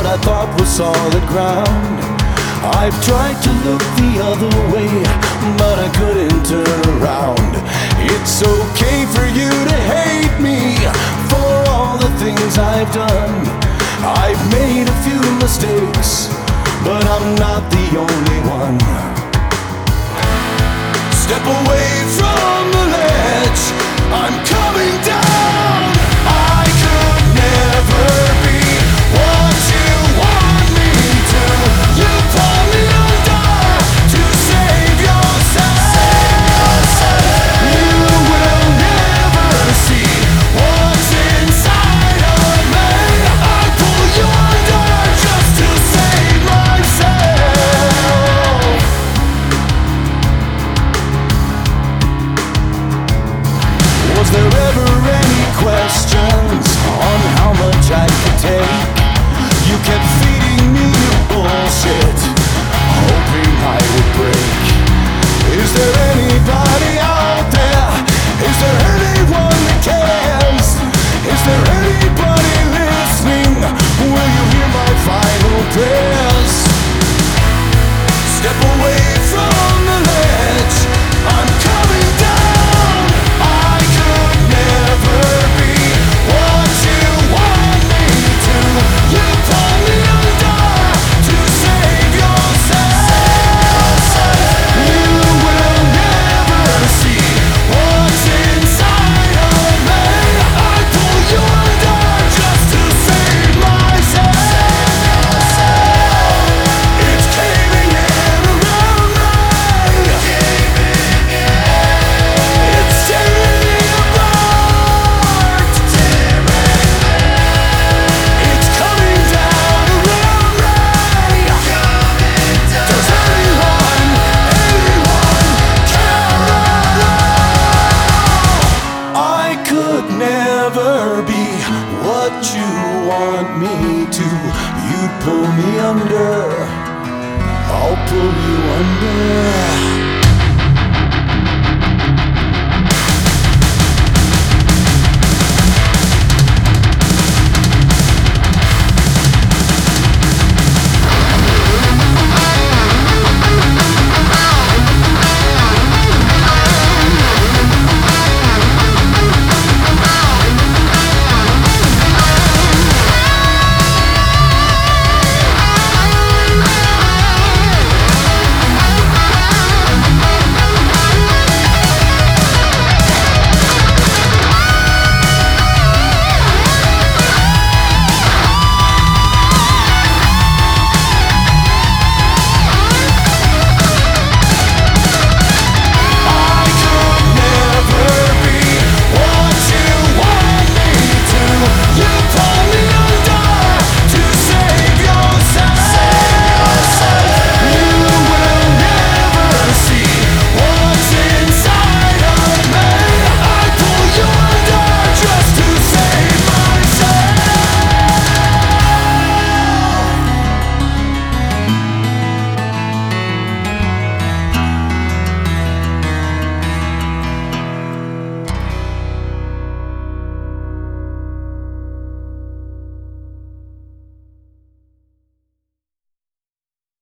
I thought was solid ground. I've tried to look the other way, but I couldn't turn around. It's okay for you to hate me for all the things I've done. I've made a few mistakes, but I'm not the only one. Step away from the ledge, I'm coming down. I could never be what you want me to. You pull me under to save yourself. You will never see what's inside of me. I pull you under just to save myself. Was there ever any questions on how much I could take? You kept feeding me your bullshit, hoping I would break. Is there anybody out there? Is there anyone that cares? Is there anybody listening? Will you hear my final prayers? Step away from the ledge, I'm coming down. I could never be what you want me to. You pull me under to save yourself. You will never see what's inside of me. I pull you under just to save myself. It's caving in around me. It's tearing me apart. It's coming down around me. Does anyone care at all? I could never be what you want me to. You'd pull me under, I'll pull you under.